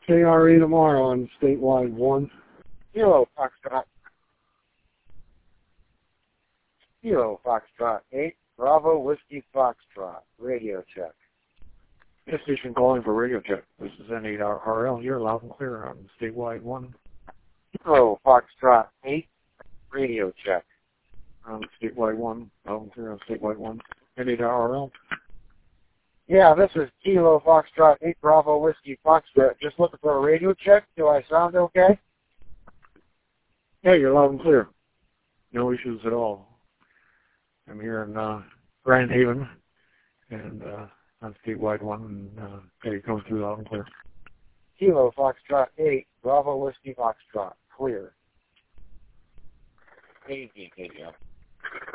KRE tomorrow on statewide 1. Kilo Foxtrot. Kilo Foxtrot 8. Bravo Whiskey Foxtrot. Radio check. This station calling for radio check. This is N8RL. You're loud and clear on statewide 1. Kilo Foxtrot 8. Radio check. On statewide 1. Loud and clear on statewide 1. N8RL. Yeah, this is Kilo Foxtrot 8 Bravo Whiskey Foxtrot. Just looking for a radio check. Do I sound okay? Yeah, you're loud and clear. No issues at all. I'm here in Grand Haven and on statewide 1. And it comes through loud and clear. Kilo Foxtrot 8 Bravo Whiskey Foxtrot. Clear. Easy, video.